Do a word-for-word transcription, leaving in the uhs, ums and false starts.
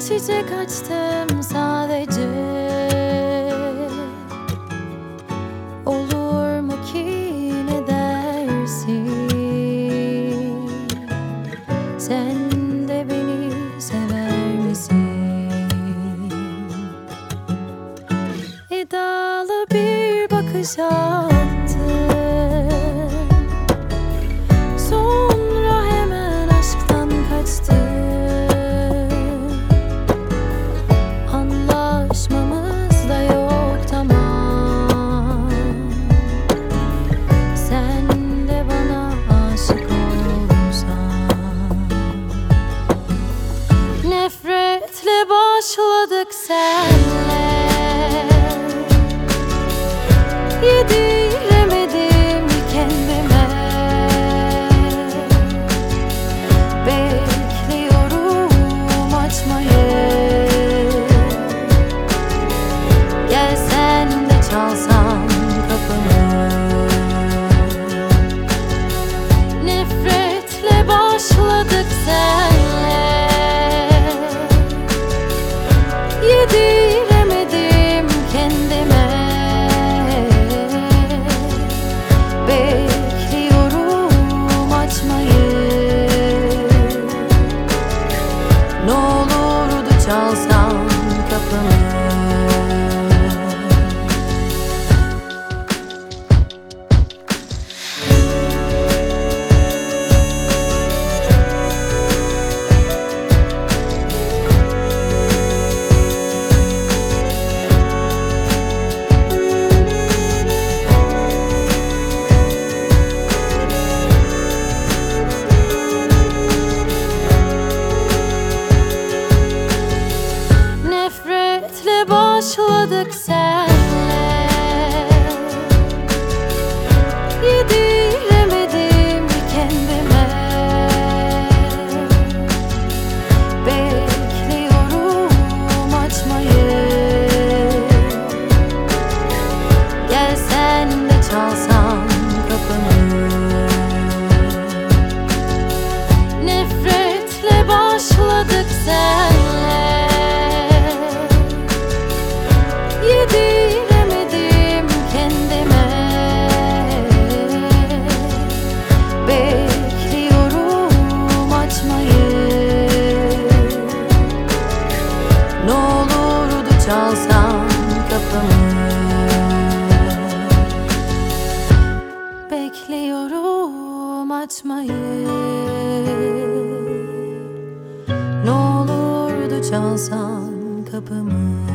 çiçek açtım sadece. Olur mu ki, ne dersin? Sen de beni sever misin? İddialı bir bakış attın, sonra hemen aşktan kaçtın. Anlaşmamız da yok, tamam. Sen de bana aşık olsan. Nefretle başladık senle, yediremedim kendime. Bekliyorum açmayı. Gel sen de çalsan kapımı. Nefretle başladık senle, yediremedim kendime. Bekliyorum açmayı. Ne olurdu çalsan kapımı. Nefretle başladık senle, yediremedim kendime. Bekliyorum açmayı. Gel sen de çalsan kapımı. Nefretle başladık senle, yediremedim kendime. Bekliyorum açmayı. Ne olurdu çalsan kapımı. Bekliyorum açmayı. Ne olurdu çalsan kapımı.